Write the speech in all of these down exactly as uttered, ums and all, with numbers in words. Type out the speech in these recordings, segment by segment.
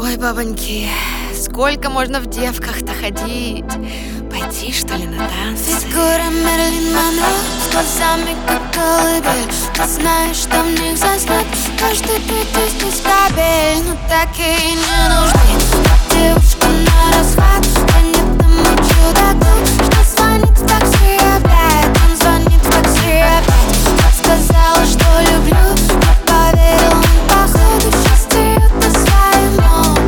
Ой, бабоньки, сколько можно в девках-то ходить? Пойти, что ли, на танцы? Фигура Мерлин Монро, с глазами как колыбель. Ты знаешь, что в них заснет каждый притиснуть кабель. Но так и не нужны девушка на расхват. Да нет тому чудаку, что звонит в такси опять. Он звонит в такси опять. Сказала, что люблю, но поверил он походу. Счастье это своему.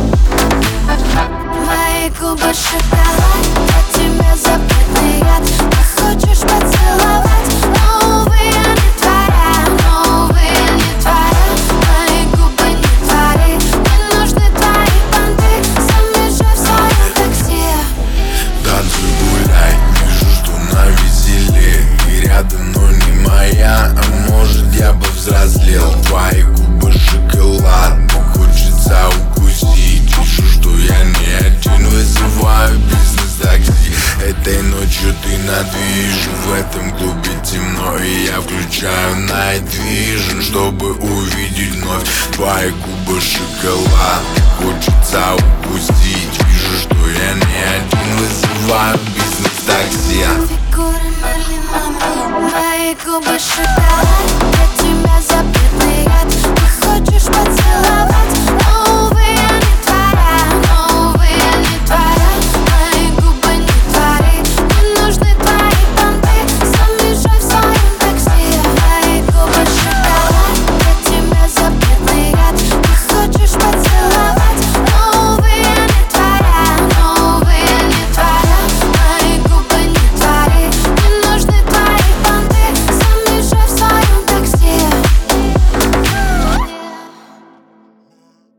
Мои губы шоколад, для тебя запретный яд. Ты хочешь поцеловать, но, увы, я не твоя, но, увы, я не твоя. Мои губы не твои, мне нужны твои понты. Сам езжай в своем такси. Танцуй, гуляй, вижу, что на веселе. Ты рядом, но не моя, а может я бы взрослел. Твои губы шоколад, хочется укусить. Вижу, что я не один, вызываю бизнес-такси. Этой ночью ты на движ, в этом клубе темно, и я включаю Night Vision, чтобы увидеть вновь твои губы шоколад. Хочется укусить, вижу, что я не один, вызываю бизнес-такси. Фигура Мерлин Монро, мои губы шоколад, для тебя запретный яд. Ты хочешь поцеловать.